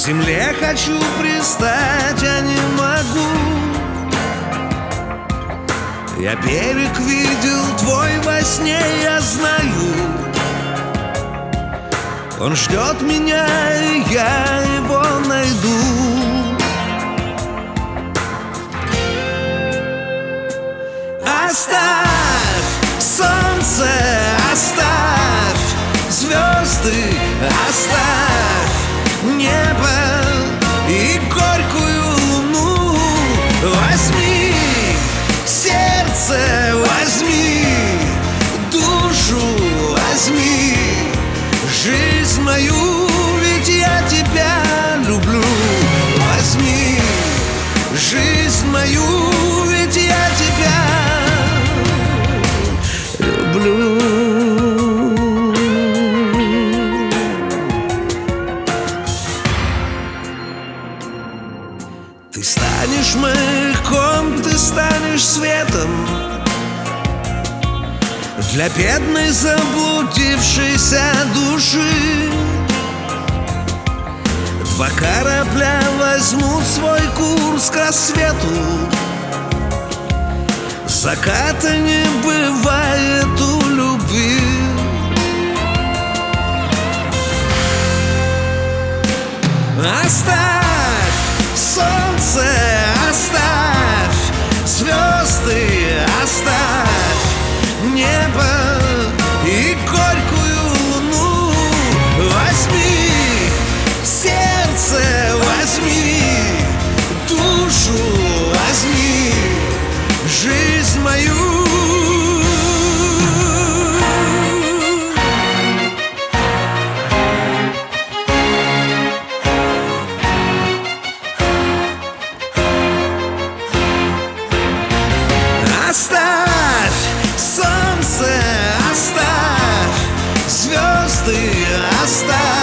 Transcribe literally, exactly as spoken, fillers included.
земле хочу пристать, а не могу. Я берег видел твой во сне, я знаю. Он ждет меня, и я его найду. Оставь солнце, оставь звезды, оставь небо и горькую луну. Возьми сердце, возьми душу, возьми жизнь мою, ведь я тебя люблю. Возьми жизнь мою, ведь я тебя люблю. Ты станешь маяком, ты станешь светом для бедной заблудившейся души. Два корабля возьмут свой курс к рассвету. Заката не бывает у любви. Оставь солнце, оставь звезды, оставь небо и горькую луну. Возьми сердце, возьми душу, возьми жизнь мою. Оставь солнце, оставь звезды, оставь